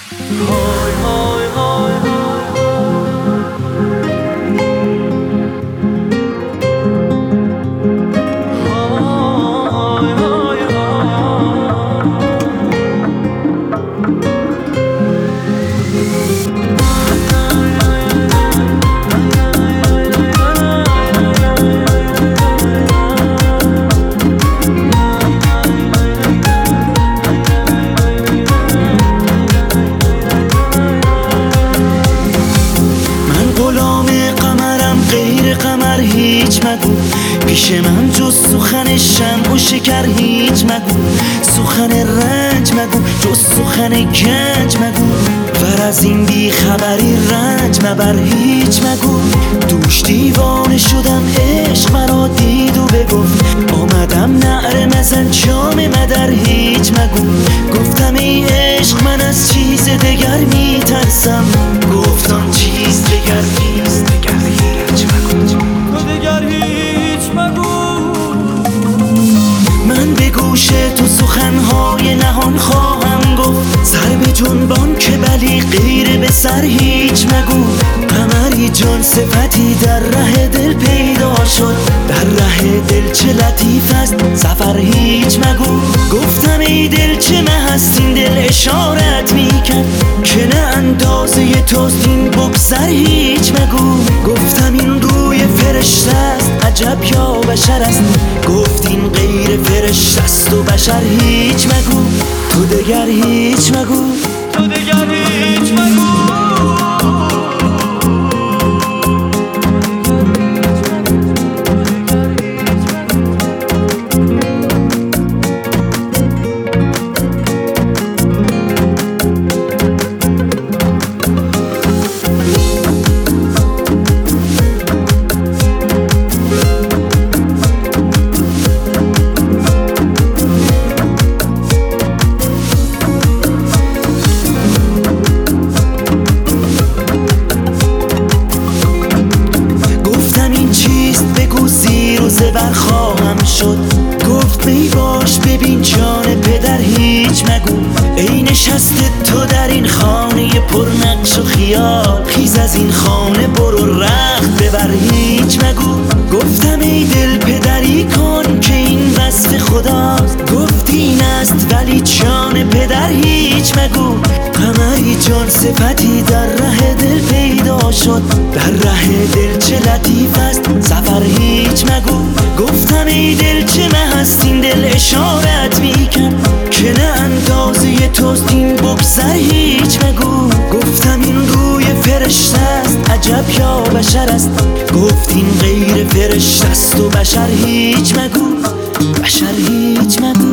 های های های قمر هیچ مگو پیش من جز سخن شمع و شکر هیچ مگو، سخن رنج مگو جز سخن گنج مگو، ور از این بی خبری رنج مبر هیچ مگو. دوش دیوانه شدم عشق مرا دید و بگفت، آمدم نعره مزن جام مدر هیچ مگو. گفتم ای عشق من از چیز دگر میترسم، گفت آن چیز دگر نیست دگر هیچ مگو. من به گوش تو سخنهای نهان خواهم گفت، سر به جنبان که بلی غیر به سر هیچ مگو. قمری جان صفتی در ره دل پیدا شد، در ره دل چه لطیف است سفر هیچ مگو. گفتم ای دل چه مه است این دل اشارت میکرد، که نه اندازه توست این بگذر هیچ مگو. گفتم این روی فرشته است عجب یا بشر است، گفت این غیر فرشته است و بشر هیچ مگو. تو دگر هیچ مگو، تو دگر هیچ مگو. زبر خواهم شد، گفت می باش ببین جان پدر هیچ مگو. ای نشسته تو در این خانه پر نقش و خیال، خیز از این خانه برو رخت ببر هیچ مگو. گفتم ای دل پدری کن که این وصف خداست، گفت این است ولی جان پدر هیچ مگو. قمری جان صفتی در ره دل پیدا شد، در ره دل چه لطیف است سفر هیچ مگو. گفتم ای دل چه مه است این دل اشارت میکرد، که نه اندازه توست این بگذر هیچ مگو. گفتم این روی فرشته است عجب یا بشر است، گفت این غیر فرشته است و بشر هیچ مگو، بشر هیچ مگو.